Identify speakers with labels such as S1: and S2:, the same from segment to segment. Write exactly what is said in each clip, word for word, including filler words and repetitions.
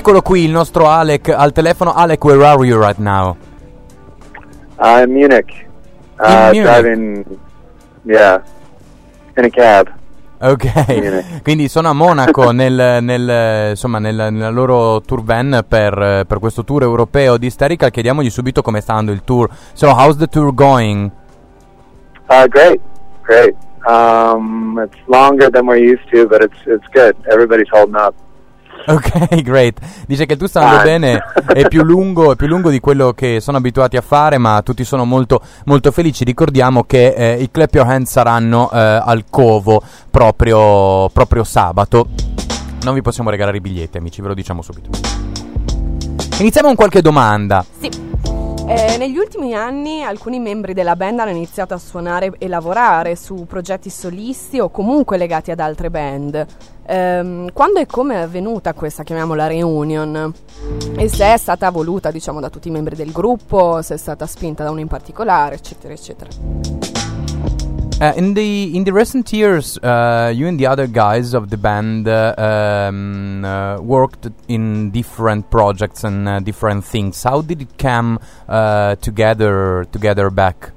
S1: Eccolo qui il nostro Alec al telefono. Alec, where are you right now?
S2: I'm in Munich. Uh,
S1: in Munich.
S2: Driving, yeah, in a cab.
S1: Ok, quindi sono a Monaco nel, nel, insomma, nel, nella loro tour van per, per questo tour europeo di Hysterical. Chiediamogli subito come sta andando il tour. So, how's the tour going?
S2: Uh, great, great. Um, it's longer than we're used to, but it's it's good. Everybody's holding up.
S1: Ok, great. Dice che il tour sta andando
S2: Ah.
S1: bene, è più lungo, è più lungo di quello che sono abituati a fare, ma tutti sono molto molto felici. Ricordiamo che eh, i Clap Your Hands saranno eh, al Covo proprio, proprio sabato. Non vi possiamo regalare i biglietti, amici, ve lo diciamo subito. Iniziamo con qualche domanda.
S3: Sì. Eh, negli ultimi anni alcuni membri della band hanno iniziato a suonare e lavorare su progetti solisti o comunque legati ad altre band. Ehm, quando e come è avvenuta questa, chiamiamola, reunion? E se è stata voluta, diciamo, da tutti i membri del gruppo, se è stata spinta da uno in particolare, eccetera, eccetera.
S1: Uh, in the in the recent years, uh, you and the other guys of the band uh, um, uh, worked in different projects and uh, different things. How did it come uh, together together back?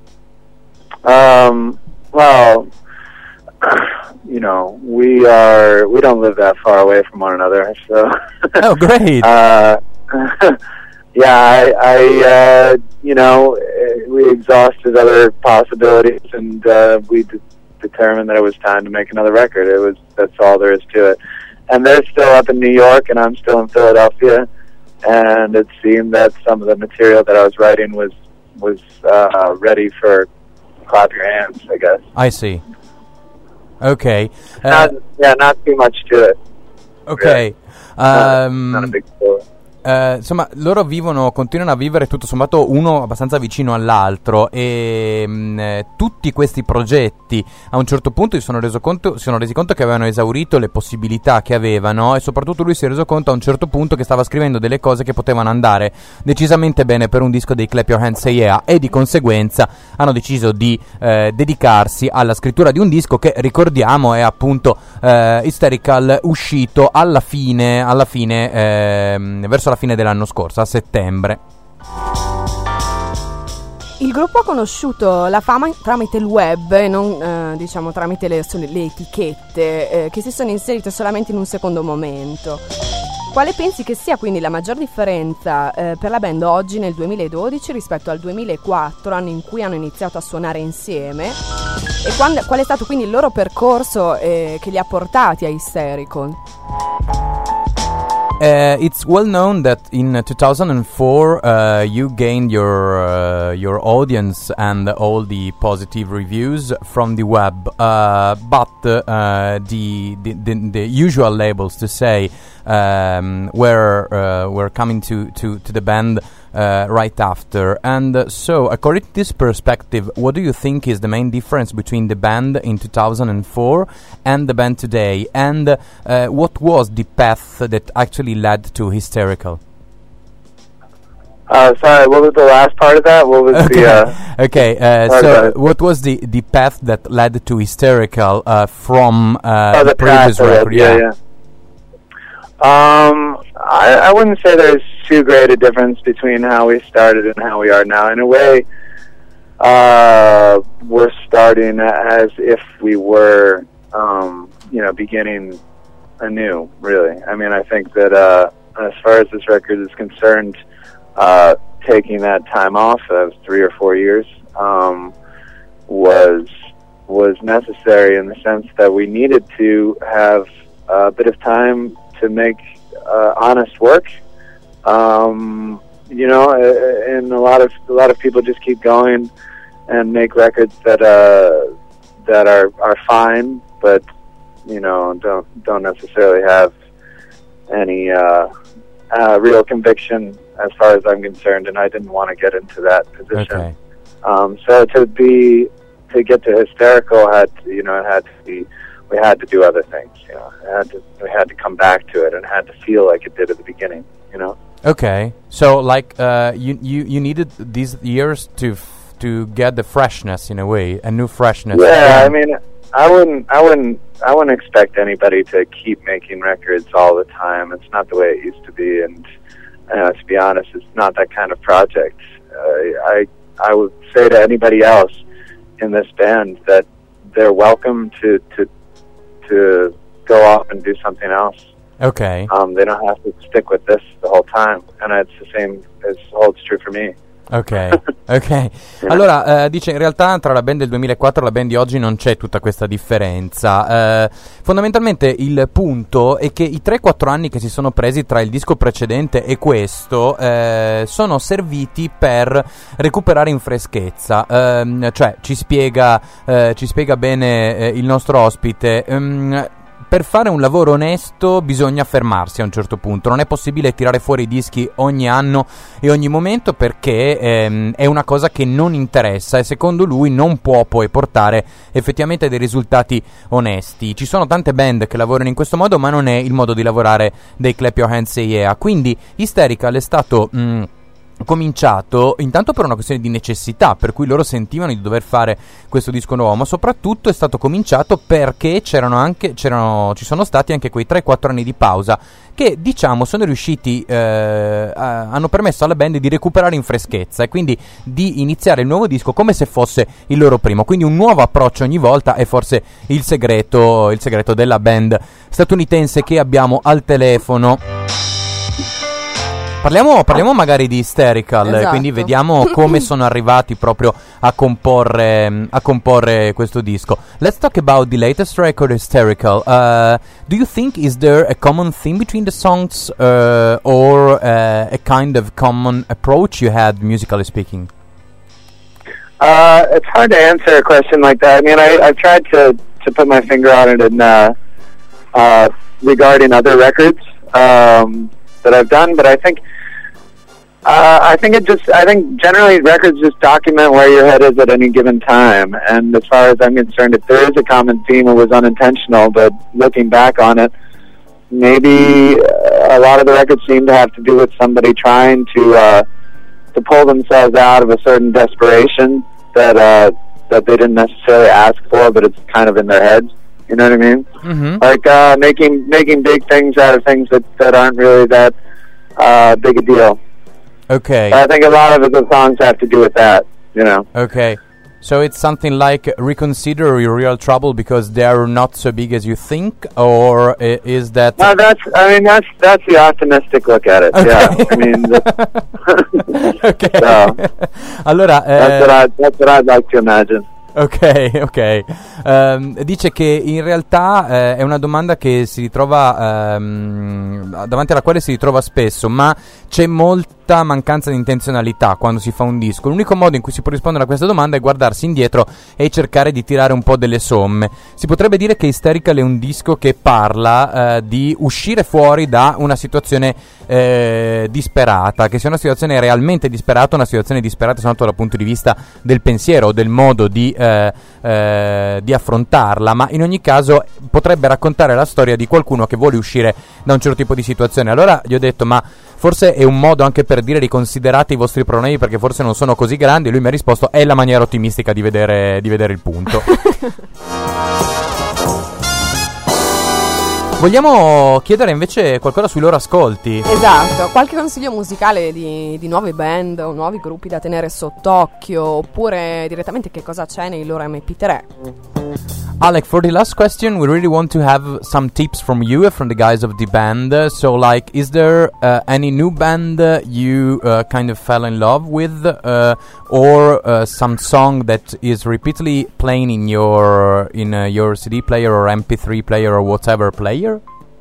S2: Um, well, you know, we are we don't live that far away from one another, so.
S1: Oh, great!
S2: uh, yeah, I, I uh, you know, we exhausted other possibilities, and uh, we d- determined that it was time to make another record. It was that's all there is to it. And they're still up in New York, and I'm still in Philadelphia. And it seemed that some of the material that I was writing was was uh, ready for clap your hands, I guess.
S1: I see. Okay. Uh,
S2: not, yeah, not too much to it.
S1: Okay.
S2: Really.
S1: Um,
S2: not, not a big deal.
S1: Uh, insomma, loro vivono, continuano a vivere tutto sommato uno abbastanza vicino all'altro e mh, eh, tutti questi progetti a un certo punto si sono, reso conto, si sono resi conto che avevano esaurito le possibilità che avevano, e soprattutto lui si è reso conto a un certo punto che stava scrivendo delle cose che potevano andare decisamente bene per un disco dei Clap Your Hands Yeah, e di conseguenza hanno deciso di eh, dedicarsi alla scrittura di un disco che, ricordiamo, è appunto eh, Hysterical, uscito alla fine, alla fine eh, verso la fine dell'anno scorso, a settembre.
S3: Il gruppo ha conosciuto la fama tramite il web e non eh, diciamo tramite le, le etichette eh, che si sono inserite solamente in un secondo momento. Quale pensi che sia quindi la maggior differenza eh, per la band oggi nel duemiladodici rispetto al duemilaquattro, anno in cui hanno iniziato a suonare insieme, e quando, qual è stato quindi il loro percorso eh, che li ha portati a Hysterical?
S1: Uh, it's well known that in two thousand four uh, you gained your uh, your audience and all the positive reviews from the web, uh, but uh, the, the, the the usual labels, to say, um, were uh, were coming to, to, to the band uh, right after. And uh, so, according to this perspective, what do you think is the main difference between the band in two thousand four and the band today? And uh, what was the path that actually led to Hysterical?
S2: Uh, sorry, what was the last part of that? What was
S1: Okay,
S2: the? Uh,
S1: okay. Uh,
S2: sorry
S1: so,
S2: about it.
S1: what was the, the path that led to Hysterical uh, from uh,
S2: oh,
S1: the,
S2: the
S1: previous
S2: path,
S1: record?
S2: yeah, yeah. Um, I, I wouldn't say there's too great a difference between how we started and how we are now. In a way, uh, we're starting as if we were, um, you know, beginning anew, really. I mean, I think that uh, as far as this record is concerned, uh, taking that time off of three or four years um, was was necessary in the sense that we needed to have a bit of time to make uh, honest work. Um, you know, and a lot of a lot of people just keep going and make records that uh, that are are fine, but you know, don't don't necessarily have any uh, uh, real conviction as far as I'm concerned, and I didn't want to get into that position.
S1: Okay.
S2: Um, so to be to get to Hysterical had to, you know, it had to be, we had to do other things. You know, it had to, we had to come back to it and had to feel like it did at the beginning. You know.
S1: Okay, so like uh, you, you you needed these years to f- to get the freshness, in a way, a new freshness.
S2: Yeah, I mean, I wouldn't, I wouldn't, I wouldn't expect anybody to keep making records all the time. It's not the way it used to be, and uh, to be honest, it's not that kind of project. Uh, I, I would say to anybody else in this band that they're welcome to, to, to go off and do something else.
S1: Okay.
S2: Um, they don't have to stick with this the whole time, and it's the same, it holds true for me.
S1: Ok, ok. Allora, eh, dice, in realtà tra la band del duemilaquattro e la band di oggi non c'è tutta questa differenza. Eh, fondamentalmente il punto è che i tre quattro anni che si sono presi tra il disco precedente e questo eh, sono serviti per recuperare in freschezza. Eh, cioè, ci spiega, eh, ci spiega bene eh, il nostro ospite. Um, Per fare un lavoro onesto bisogna fermarsi a un certo punto, non è possibile tirare fuori i dischi ogni anno e ogni momento perché ehm, è una cosa che non interessa e secondo lui non può poi portare effettivamente dei risultati onesti. Ci sono tante band che lavorano in questo modo, ma non è il modo di lavorare dei Clap Your Hands Say Yeah, quindi Hysterical è stato... Mh, cominciato intanto per una questione di necessità, per cui loro sentivano di dover fare questo disco nuovo, ma soprattutto è stato cominciato perché c'erano anche c'erano ci sono stati anche quei tre quattro anni di pausa che diciamo sono riusciti eh, a, hanno permesso alla band di recuperare in freschezza e quindi di iniziare il nuovo disco come se fosse il loro primo, quindi un nuovo approccio ogni volta è forse il segreto il segreto della band statunitense che abbiamo al telefono. Parliamo, parliamo magari di Hysterical,
S3: esatto.
S1: Quindi vediamo come sono arrivati proprio a comporre, a comporre questo disco. Let's talk about the latest record, Hysterical. Uh, do you think is there a common theme between the songs uh, or uh, a kind of common approach you had, musically speaking?
S2: Uh, it's hard to answer a question like that. I mean, I, I've tried to, to put my finger on it in, uh, uh, regarding other records um, that I've done, but I think uh, I think it just I think generally records just document where your head is at any given time. And as far as I'm concerned, if there is a common theme, it was unintentional. But looking back on it, maybe uh, a lot of the records seem to have to do with somebody trying to uh, to pull themselves out of a certain desperation that uh, that they didn't necessarily ask for, but it's kind of in their heads. You know what I mean?
S1: Mm-hmm.
S2: Like uh, making making big things out of things that, that aren't really that uh, big a deal.
S1: Okay.
S2: I think a lot of the songs have to do with that, you know.
S1: Okay. So it's something like reconsider your real trouble because they're not so big as you think, or i- is that...
S2: No, that's, I mean, that's that's the optimistic look at it,
S1: Okay.
S2: yeah. I mean, that's,
S1: Ok.
S2: So,
S1: Allora, eh,
S2: that's, what I, that's what I'd like to imagine.
S1: ok, ok. Ehm, dice che in realtà eh, è una domanda che si ritrova ehm, davanti alla quale si ritrova spesso, ma c'è molta mancanza di intenzionalità quando si fa un disco. L'unico modo in cui si può rispondere a questa domanda è guardarsi indietro e cercare di tirare un po' delle somme. Si potrebbe dire che Hysterical è un disco che parla eh, di uscire fuori da una situazione eh, disperata, che sia una situazione realmente disperata, una situazione disperata soltanto dal punto di vista del pensiero o del modo di, eh, eh, di affrontarla, ma in ogni caso potrebbe raccontare la storia di qualcuno che vuole uscire da un certo tipo di situazione. Allora gli ho detto, ma forse è un modo anche per dire riconsiderate i vostri problemi perché forse non sono così grandi, e lui mi ha risposto è la maniera ottimistica di vedere, di vedere il punto. Vogliamo chiedere invece qualcosa sui loro ascolti.
S3: Esatto, qualche consiglio musicale di, di nuove band o nuovi gruppi da tenere sott'occhio, oppure direttamente che cosa c'è nei loro M P tre.
S1: Alec, for the last question, we really want to have some tips from you and from the guys of the band. Uh, so, like, is there uh, any new band uh, you uh, kind of fell in love with, uh, or uh, some song that is repeatedly playing in your in uh, your C D player or M P three player or whatever player?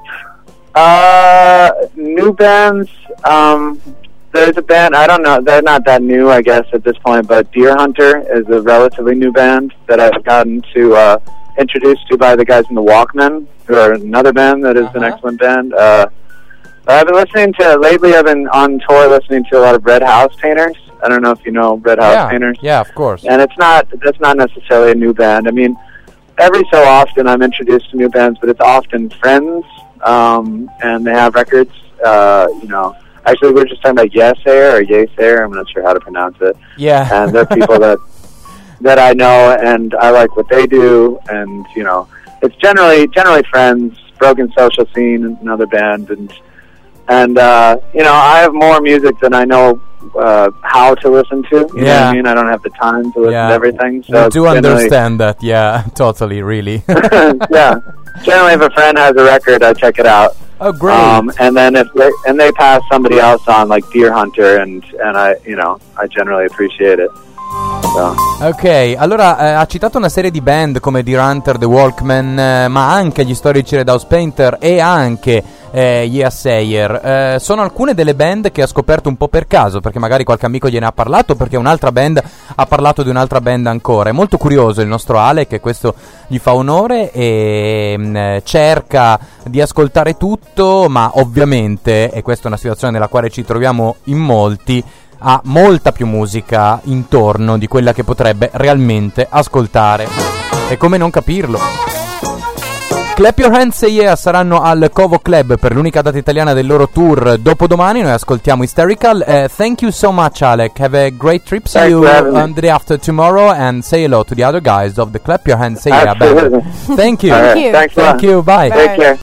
S2: Uh, new bands, um, there's a band, I don't know, they're not that new, I guess, at this point, but Deer Hunter is a relatively new band that I've gotten to, uh, introduced to by the guys in the Walkmen, who are another band that is
S1: Uh-huh.
S2: an excellent band. Uh, I've been listening to, lately I've been on tour listening to a lot of Red House Painters. I don't know if you know Red House
S1: yeah,
S2: Painters.
S1: yeah, of course.
S2: And it's not, that's not necessarily a new band. I mean, every so often I'm introduced to new bands, but it's often friends, um, and they have records, uh, you know. Actually, we were just talking about Yesayer or Yesayer, I'm not sure how to pronounce it.
S1: Yeah.
S2: And they're people that that I know, and I like what they do, and you know, it's generally generally friends. Broken Social Scene, another band, and and uh, you know, I have more music than I know uh, how to listen to. You
S1: yeah.
S2: know what I mean? I don't have the time to listen
S1: yeah.
S2: to everything. So
S1: I do understand that. Yeah, totally, really.
S2: yeah. Generally, if a friend has a record, I check it out.
S1: Oh, great!
S2: Um, and then if they, and they pass somebody else on, like Deer Hunter, and and I, you know, I generally appreciate it. So.
S1: Ok, allora eh, ha citato una serie di band come Deer Hunter, The Walkmen, eh, ma anche gli storici Red House Painter e anche eh, Yeah Sayer. Eh, sono alcune delle band che ha scoperto un po' per caso, perché magari qualche amico gliene ha parlato, perché un'altra band ha parlato di un'altra band ancora. È molto curioso il nostro Ale, che questo gli fa onore, e mh, cerca di ascoltare tutto, ma ovviamente, e questa è una situazione nella quale ci troviamo in molti, ha molta più musica intorno di quella che potrebbe realmente ascoltare. E come non capirlo? Clap Your Hands Say Yeah saranno al Covo Club per l'unica data italiana del loro tour dopodomani. Noi ascoltiamo Hysterical. Uh, thank you so much, Alec. Have a great trip. See you on the day after tomorrow, and say hello to the other guys of the Clap Your Hands Say Yeah band. Thank you.
S2: Right.
S3: Thank you.
S2: Thanks a lot.
S1: Thank you. Bye.
S3: Bye.
S2: Take care.